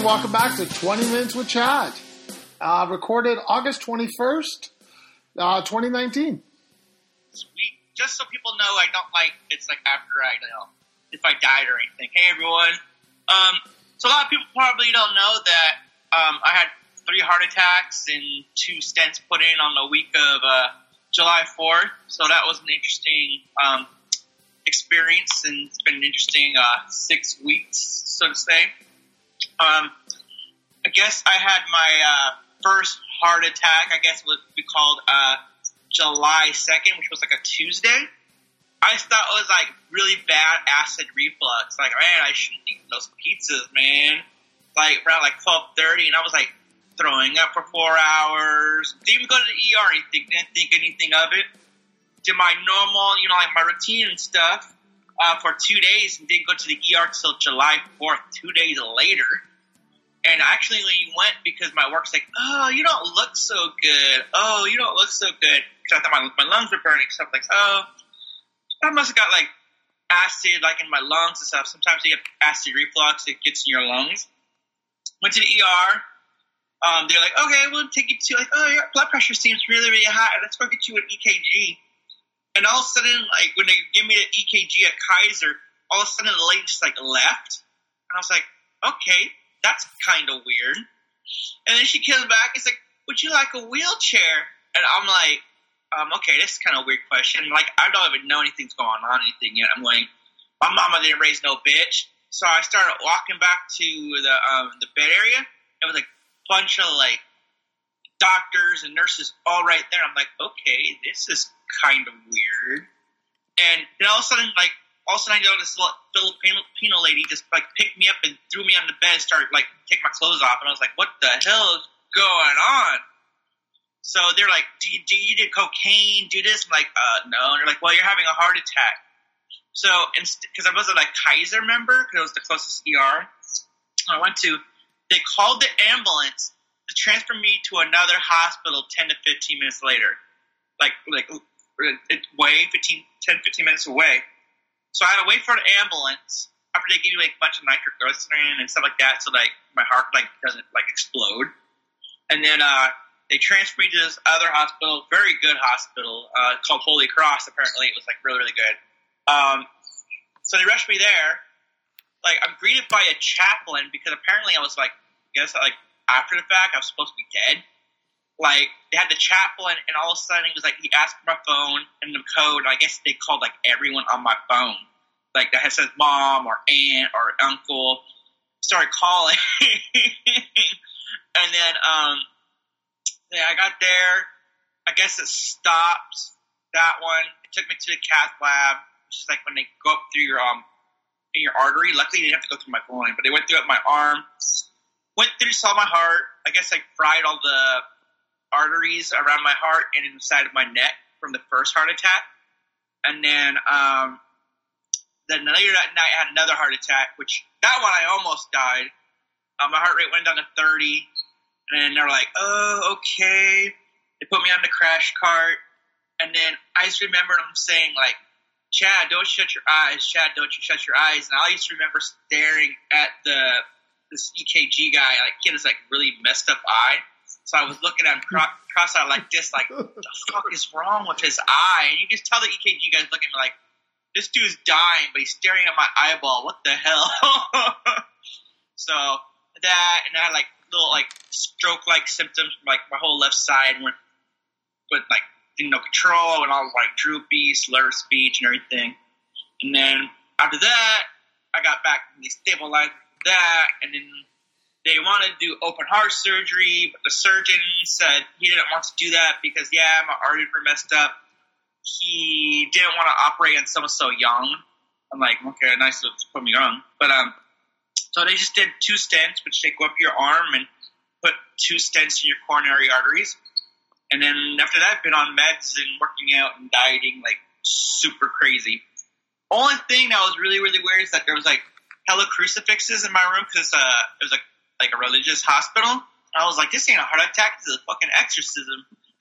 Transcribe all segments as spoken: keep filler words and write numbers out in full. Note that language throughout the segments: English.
and welcome back to twenty minutes with Chad. Uh, recorded August twenty-first, uh, twenty nineteen. Sweet. Just so people know, I don't like, it's like after I, you know, if I died or anything. Hey, everyone. Um, so a lot of people probably don't know that um, I had three heart attacks and two stents put in on the week of uh, July fourth. So that was an interesting um, experience, and it's been an interesting uh, six weeks, so to say. Um, I guess I had my uh, first heart attack, I guess what we called uh, July second, which was like a Tuesday. I thought it was like really bad acid reflux. Like, man, I shouldn't eat those pizzas, man. Like around like twelve thirty, and I was like throwing up for four hours. Didn't even go to the E R or anything. Didn't think anything of it. Did my normal, you know, like my routine and stuff uh, for two days, and didn't go to the E R till July fourth, two days later. And I actually went because my work's like, oh, you don't look so good. Oh, you don't look so good. Because I thought my, my lungs were burning. So I'm like, oh, I must have got like acid like in my lungs and stuff. Sometimes you get acid reflux. It gets in your lungs. Went to the E R. Um, they're like, okay, we'll take you to like, oh, your blood pressure seems really, really high. Let's go get you an E K G. And all of a sudden, like when they give me the E K G at Kaiser, all of a sudden the lady just like left. And I was like, okay, that's kind of weird. And then she comes back. It's like, would you like a wheelchair? And I'm like, um, okay, this is kind of a weird question. Like, I don't even know anything's going on, anything yet. I'm going, my mama didn't raise no bitch. So I started walking back to the um, the bed area. It was like a bunch of like doctors and nurses all right there. I'm like, okay, this is kind of weird. And then all of a sudden, like, all of a sudden I know this little Filipino lady just like picked me up and threw me on the bed and started like taking my clothes off. And I was like, what the hell is going on? So they're like, do you, do you do cocaine? Do this? I'm like, uh, no. And they're like, well, you're having a heart attack. So, because I was a like Kaiser member, because it was the closest E R I went to, they called the ambulance to transfer me to another hospital ten to fifteen minutes later. Like, like it's way fifteen, ten, fifteen minutes away. So I had to wait for the ambulance after they give you like a bunch of nitroglycerin and stuff like that, so like my heart like doesn't like explode. And then uh, they transferred me to this other hospital, very good hospital uh, called Holy Cross. Apparently, it was like really really good. Um, so they rushed me there. Like I'm greeted by a chaplain because apparently I was like, I guess like after the fact I was supposed to be dead. Like they had the chaplain, and all of a sudden he was like, he asked for my phone and the code. And I guess they called like everyone on my phone, like that says mom or aunt or uncle. Started calling, and then um, yeah, I got there. I guess it stopped that one. It took me to the cath lab, which is like when they go up through your um in your artery. Luckily, they didn't have to go through my groin, but they went through up my arm. Went through, saw my heart. I guess I fried all the arteries around my heart and inside of my neck from the first heart attack. And then um, then later that night I had another heart attack, which that one I almost died. Uh, my heart rate went down to thirty. And then they're like, oh, okay. They put me on the crash cart. And then I just remember them saying like, Chad, don't shut your eyes. Chad, don't you shut your eyes. And I used to remember staring at the this E K G guy. Like, he had this like really messed up eye. So I was looking at him cro- cross-eyed like this, like, what the fuck is wrong with his eye? And you just tell the E K G guys looking like, this dude's dying, but he's staring at my eyeball. What the hell? So that, and I had like little like stroke-like symptoms from like my whole left side, went with like didn't know control and all like droopy, slur of speech and everything. And then after that, I got back and they stabilized that, and then they wanted to do open heart surgery, but the surgeon said he didn't want to do that because, yeah, my arteries were messed up. He didn't want to operate on someone so young. I'm like, okay, nice to put me young. But um, so they just did two stents, which they go up your arm and put two stents in your coronary arteries. And then after that, I've been on meds and working out and dieting like super crazy. Only thing that was really, really weird is that there was like hella crucifixes in my room because uh, it was like, like a religious hospital. I was like, this ain't a heart attack, this is a fucking exorcism.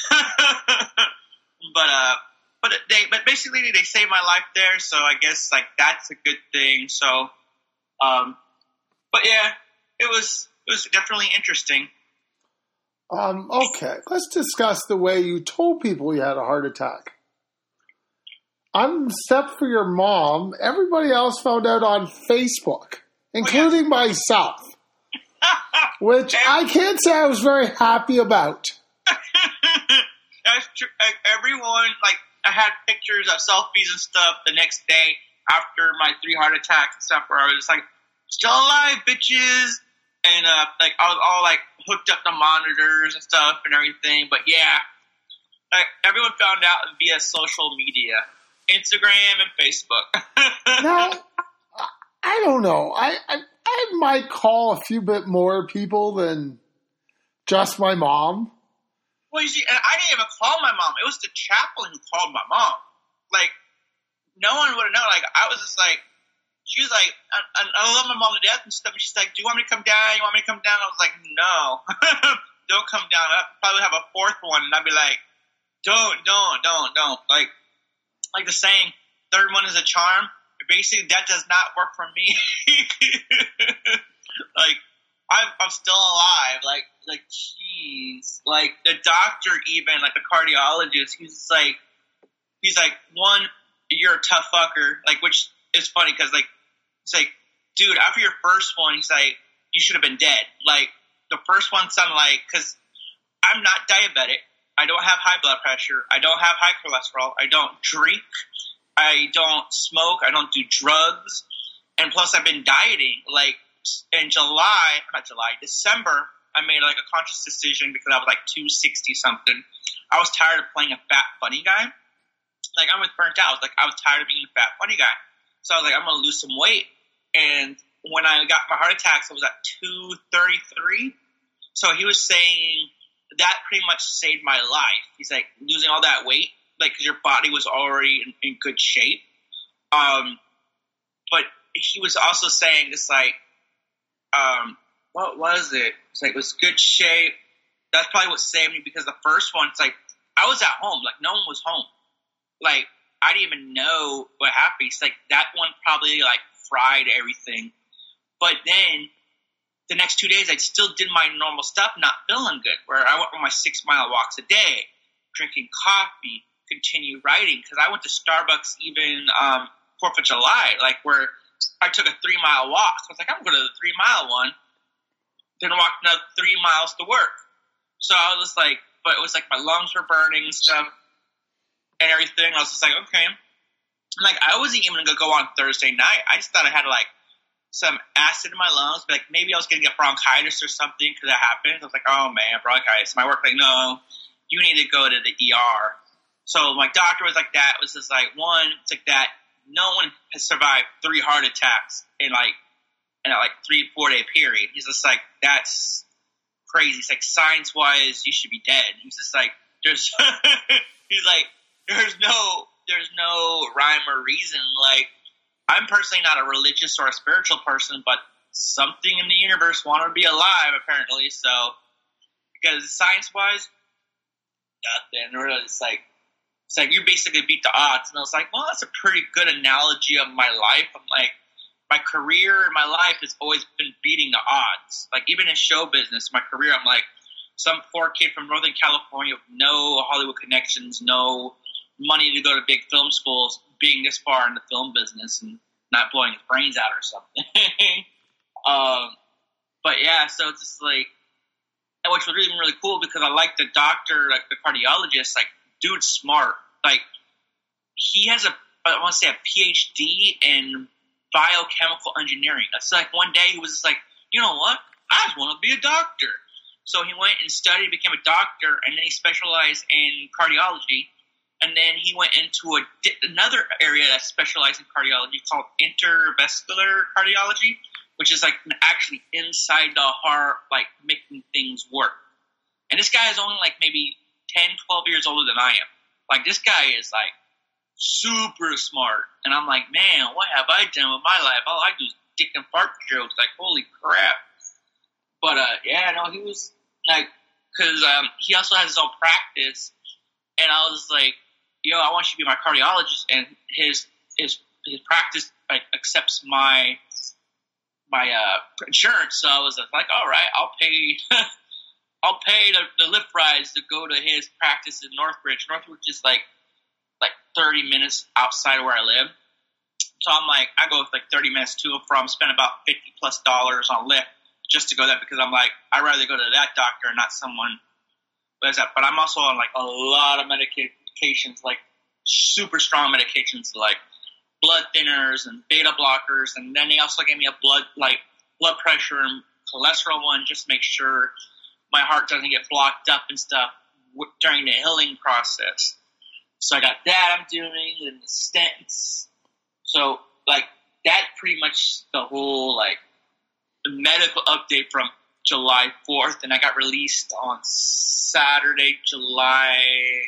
but uh, but they but basically they saved my life there, so I guess like that's a good thing. So, um, but yeah, it was it was definitely interesting. Um, okay, let's discuss the way you told people you had a heart attack. Except for your mom, everybody else found out on Facebook, including oh, yes. myself, which I can't say I was very happy about. That's true. Everyone, like, I had pictures of selfies and stuff the next day after my three heart attacks and stuff where I was just like, still alive, bitches. And, uh, like, I was all, like, hooked up to monitors and stuff and everything. But, yeah, like, everyone found out via social media, Instagram and Facebook. Now, I don't know. I, I, I might call a few bit more people than just my mom. Well, you see, and I didn't even call my mom. It was the chaplain who called my mom. Like, no one would have known. Like, I was just like, she was like, I, I love my mom to death and stuff. And she's like, do you want me to come down? You want me to come down? I was like, no, don't come down. I'll probably have a fourth one. And I'd be like, don't, don't, don't, don't. Like, like the saying, third one is a charm. Basically, that does not work for me. Like, I'm, I'm still alive. Like, like, jeez. Like, the doctor even, like, the cardiologist, he's just like, he's like, one, you're a tough fucker. Like, which is funny because, like, it's like, dude, after your first one, he's like, you should have been dead. Like, the first one sounded like, because I'm not diabetic. I don't have high blood pressure. I don't have high cholesterol. I don't drink. I don't smoke. I don't do drugs. And plus, I've been dieting. Like, in July, not July, December, I made, like, a conscious decision because I was, like, two sixty something. I was tired of playing a fat, funny guy. Like, I was burnt out. I was like, I was tired of being a fat, funny guy. So I was like, I'm going to lose some weight. And when I got my heart attacks, I was at two thirty-three. So he was saying that pretty much saved my life. He's like, losing all that weight, like, because your body was already in, in good shape. Um, but he was also saying this, like, um, what was it? It's like, it was good shape. That's probably what saved me because the first one, it's like, I was at home. Like, no one was home. Like, I didn't even know what happened. It's like, that one probably, like, fried everything. But then the next two days, I still did my normal stuff, not feeling good, where I went on my six-mile walks a day, drinking coffee, continue writing, because I went to Starbucks even um, fourth of July, like, where I took a three-mile walk. So I was like, I'm going to the three-mile one, then walked another three miles to work. So I was like, but it was like my lungs were burning and stuff and everything. I was just like, okay. Like, I wasn't even going to go on Thursday night. I just thought I had, like, some acid in my lungs. Like, maybe I was going to get bronchitis or something because that happened. I was like, oh, man, bronchitis. My work, like, no, you need to go to the E R. So my doctor was like that. It was just like, one, it's like that. No one has survived three heart attacks in, like, in a, like, three, four-day period. He's just like, that's crazy. It's like, science-wise, you should be dead. He's just like, there's, he's like, there's no, there's no rhyme or reason. Like, I'm personally not a religious or a spiritual person, but something in the universe wanted to be alive, apparently. So, because science-wise, nothing. Really, it's like, it's like you basically beat the odds. And I was like, well, that's a pretty good analogy of my life. I'm like, my career and my life has always been beating the odds. Like, even in show business, my career, I'm like, some poor kid from Northern California with no Hollywood connections, no money to go to big film schools, being this far in the film business and not blowing his brains out or something. um, but yeah, so it's just like, which was really, really cool because I like the doctor, like the cardiologist, like, dude's smart. Like, he has a, I want to say a P H D in biochemical engineering. It's like one day he was just like, you know what? I just want to be a doctor. So he went and studied, became a doctor, and then he specialized in cardiology. And then he went into a, another area that specialized in cardiology called intervascular cardiology, which is like actually inside the heart, like making things work. And this guy is only like maybe ten, twelve years older than I am. Like, this guy is like super smart. And I'm like, man, what have I done with my life? All I do is dick and fart jokes. Like, holy crap. But, uh, yeah, no, he was like, cause, um, he also has his own practice. And I was like, yo, I want you to be my cardiologist. And his, his, his practice, like, accepts my, my uh, insurance. So I was like, all right, I'll pay. I'll pay the, the Lyft rides to go to his practice in Northbridge. Northbridge is like like thirty minutes outside of where I live. So I'm like, I go with like thirty minutes to and from, spend about fifty plus dollars on Lyft just to go there because I'm like, I'd rather go to that doctor and not someone. But I'm also on like a lot of medications, like super strong medications, like blood thinners and beta blockers, and then they also gave me a blood like blood pressure and cholesterol one just to make sure my heart doesn't get blocked up and stuff w- during the healing process. So I got that I'm doing, and the stents. So like that pretty much the whole like the medical update from July fourth, and I got released on Saturday, July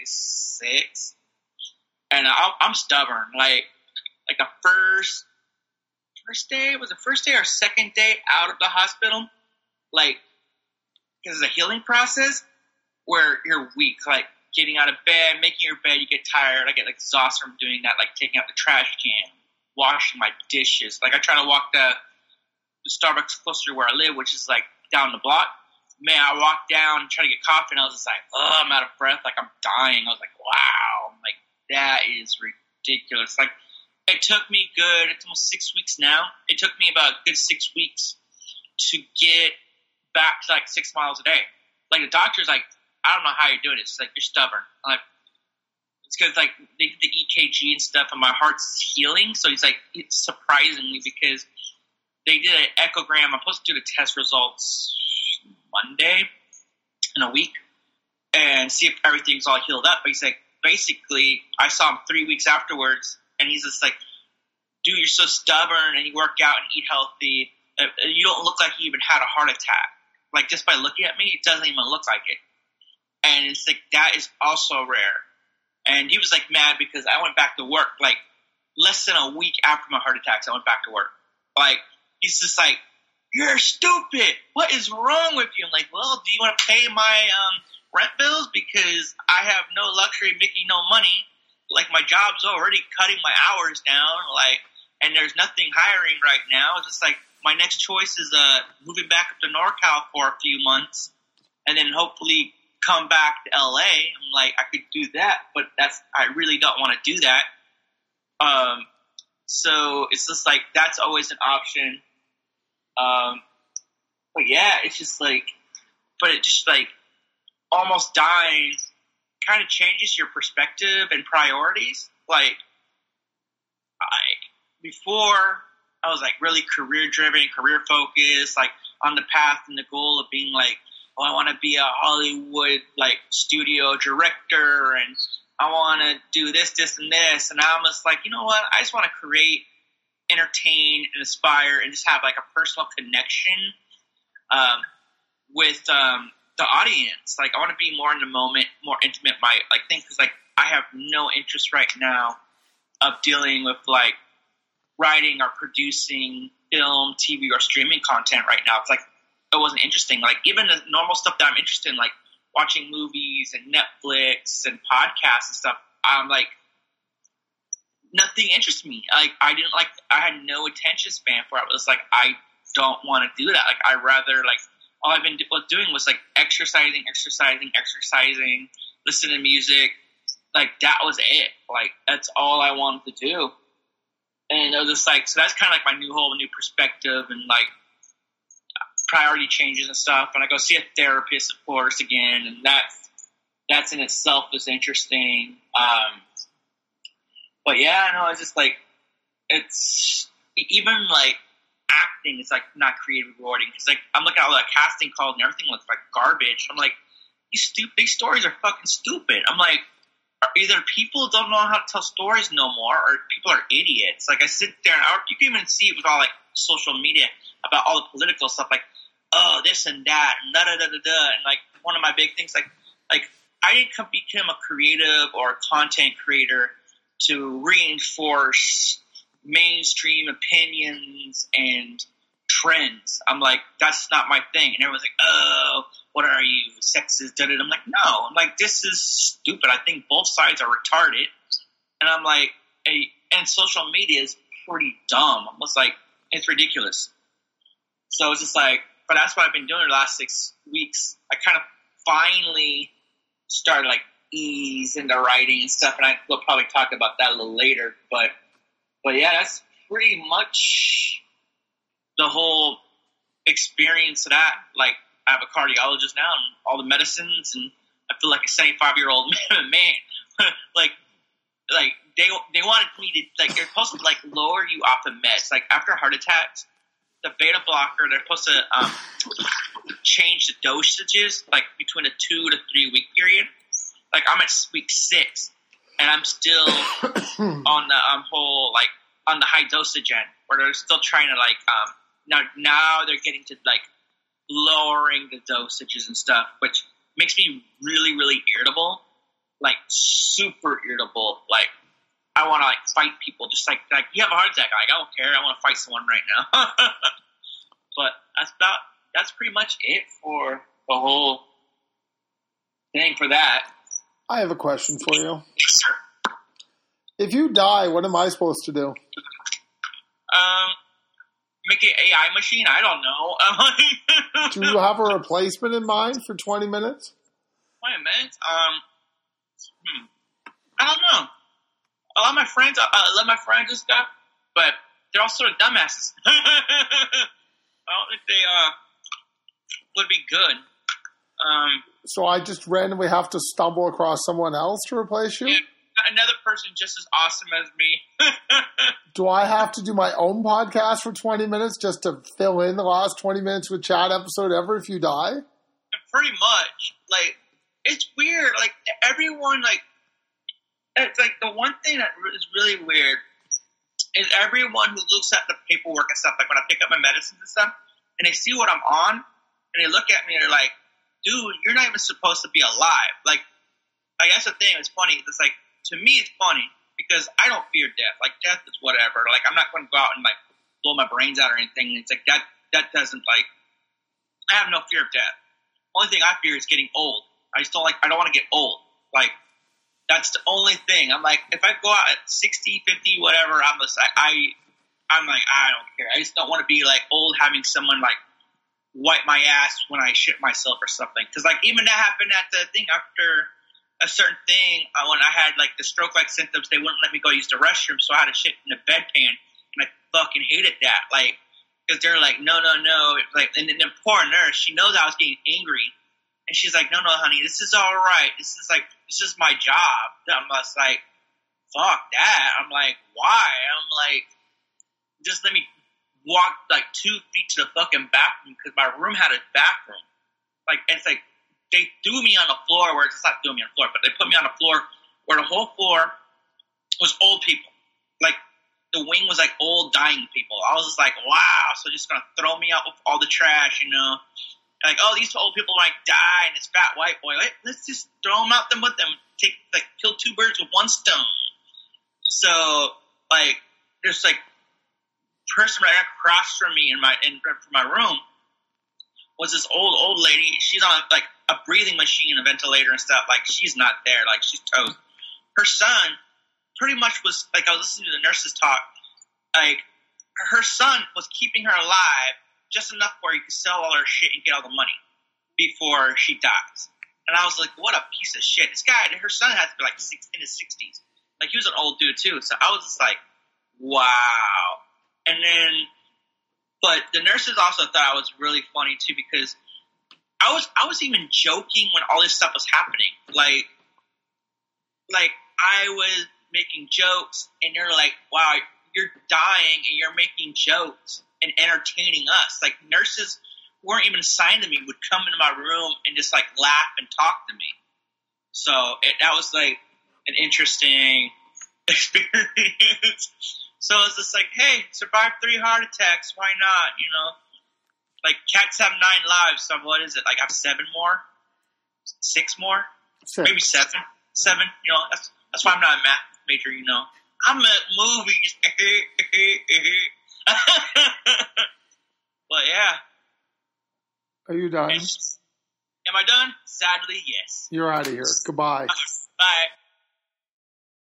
sixth. And I, I'm stubborn. Like, like the first, first day, was the first day or second day out of the hospital? Like, because it's a healing process where you're weak. Like, getting out of bed, making your bed, you get tired. I get like, exhausted from doing that, like taking out the trash can, washing my dishes. Like, I try to walk the, the Starbucks closer to where I live, which is like down the block. Man, I walked down and tried to get coffee, and I was just like, oh, I'm out of breath. Like, I'm dying. I was like, wow. I'm like, that is ridiculous. Like, it took me good, it's almost six weeks now. It took me about a good six weeks to get back to like six miles a day. Like, the doctor's like, I don't know how you're doing it. It's like, you're stubborn. I'm like, it's because like they did the E K G and stuff, and my heart's healing. So he's like, it's surprisingly because they did an echogram. I'm supposed to do the test results Monday in a week and see if everything's all healed up. But he's like, basically, I saw him three weeks afterwards, and he's just like, dude, you're so stubborn, and you work out and eat healthy. You don't look like you even had a heart attack. Like, just by looking at me, it doesn't even look like it. And it's like, that is also rare. And he was like mad because I went back to work. Like, less than a week after my heart attacks, I went back to work. Like, he's just like, you're stupid. What is wrong with you? I'm like, well, do you want to pay my um, rent bills? Because I have no luxury of making no money. Like, my job's already cutting my hours down. Like, and there's nothing hiring right now. It's just like, my next choice is uh, moving back up to NorCal for a few months and then hopefully come back to L A. I'm like, I could do that, but that's, I really don't want to do that. Um, so it's just like, that's always an option. Um, but yeah, it's just like, but it just like almost dying kind of changes your perspective and priorities. Like, I, before I was like really career driven, career focused, like on the path and the goal of being like, oh, I want to be a Hollywood like studio director, and I want to do this, this, and this. And I'm just like, you know what? I just want to create, entertain, and inspire, and just have like a personal connection um, with um, the audience. Like, I want to be more in the moment, more intimate. My like thing, because like I have no interest right now of dealing with like writing or producing film, T V, or streaming content right now. It's like it wasn't interesting. Like, even the normal stuff that I'm interested in, like watching movies and Netflix and podcasts and stuff, I'm like, nothing interests me. Like, I didn't like, I had no attention span for it. It was like, I don't want to do that. Like, I rather like, all I've been do- doing was like exercising, exercising, exercising, listening to music. Like, that was it. Like, that's all I wanted to do. And it was just like, so that's kind of like my new whole new perspective and like priority changes and stuff. And I go see a therapist, of course, again, and that's that's in itself is interesting. Um, but yeah, I know it's just like it's even like acting is like not creative rewarding because like I'm looking at all that casting calls and everything looks like garbage. I'm like, these stupid these stories are fucking stupid. I'm like, either people don't know how to tell stories no more, or people are idiots. Like, I sit there and I, you can even see it with all like social media about all the political stuff, like, oh, this and that, and da da da da da. And like, one of my big things, like, like I didn't become a creative or a content creator to reinforce mainstream opinions and trends. I'm like, that's not my thing. And everyone's like, oh, what are you, sexist? Da, da, da. I'm like, no. I'm like, this is stupid. I think both sides are retarded. And I'm like, hey, and social media is pretty dumb. Almost like, it's ridiculous. So it's just like, but that's what I've been doing the last six weeks. I kind of finally started like ease into writing and stuff, and I will probably talk about that a little later. But, but yeah, that's pretty much the whole experience of that. Like, I have a cardiologist now and all the medicines, and I feel like a seventy-five year old man. like, like they they wanted me to like they're supposed to like lower you off of meds. Like after heart attacks, the beta blocker they're supposed to um, change the dosages like between a two to three week period. Like I'm at week six, and I'm still on the um, whole like on the high dosage end, where they're still trying to like um now now they're getting to like lowering the dosages and stuff, which makes me really really irritable, like super irritable. Like I want to like fight people, just like like you have a heart attack, like I don't care, I want to fight someone right now. But that's about that's pretty much it for the whole thing for that. I have a question for you. Yes, sir. If you die, what am I supposed to do? Um, make an A I machine? I don't know. Do you have a replacement in mind for twenty minutes? twenty minutes? Um, hmm. I don't know. I love my friends. I, I love my friends and stuff, but they're all sort of dumbasses. I don't think they uh would be good. Um, so I just randomly have to stumble across someone else to replace you? Yeah, another person just as awesome as me. Do I have to do my own podcast for twenty minutes just to fill in the last twenty minutes with Chad episode ever if you die? Pretty much. Like, it's weird. Like, everyone, like, it's like the one thing that is really weird is everyone who looks at the paperwork and stuff, like when I pick up my medicines and stuff, and they see what I'm on, and they look at me and they're like, dude, you're not even supposed to be alive. Like, like that's the thing. It's funny. It's like, to me, it's funny because I don't fear death. Like, death is whatever. Like, I'm not going to go out and, like, blow my brains out or anything. It's like, that, that doesn't, like, I have no fear of death. Only thing I fear is getting old. I just don't, like, I don't want to get old. Like, that's the only thing. I'm like, if I go out at sixty, fifty, whatever, I'm just, I, I, I'm like, I don't care. I just don't want to be, like, old having someone, like, wipe my ass when I shit myself or something. Because, like, even that happened at the thing after a certain thing, uh, when I had, like, the stroke-like symptoms, they wouldn't let me go use the restroom, so I had to shit in the bedpan, and I fucking hated that. Like, because they're like, no, no, no. It's like, and then the poor nurse, she knows I was getting angry, and she's like, no, no, honey, this is all right. This is, like, this is my job. I'm just like, fuck that. I'm like, why? I'm like, just let me walk, like, two feet to the fucking bathroom, because my room had a bathroom. Like, it's like, they threw me on the floor where it's not throwing me on the floor, but they put me on the floor where the whole floor was old people. Like, the wing was like old dying people. I was just like, wow, so just gonna throw me out with all the trash, you know? Like, oh, these old people might die, and this fat white boy, wait, let's just throw them out them with them. Take, like, kill two birds with one stone. So, like, there's like, person right across from me in my in from my room was this old old lady. She's on like a breathing machine, a ventilator and stuff. Like, she's not there. Like, she's toast. Her son pretty much was like, I was listening to the nurses talk. Like, her son was keeping her alive just enough where he could sell all her shit and get all the money before she dies. And I was like, what a piece of shit. This guy, her son has to be like six, in his sixties. Like, he was an old dude too. So I was just like, wow. And then, but the nurses also thought I was really funny too, because I was, I was even joking when all this stuff was happening. Like, like I was making jokes, and they're like, wow, you're dying and you're making jokes and entertaining us. Like, nurses who weren't even assigned to me would come into my room and just like laugh and talk to me. So it, that was like an interesting experience. So it's just like, hey, survived three heart attacks. Why not? You know, like, cats have nine lives. So what is it? Like, I have seven more, six more, Six. maybe seven, seven. You know, that's that's why I'm not a math major. You know, I'm at movies. But yeah. Are you done? Am I done? Sadly, yes. You're out of here. Goodbye. Bye.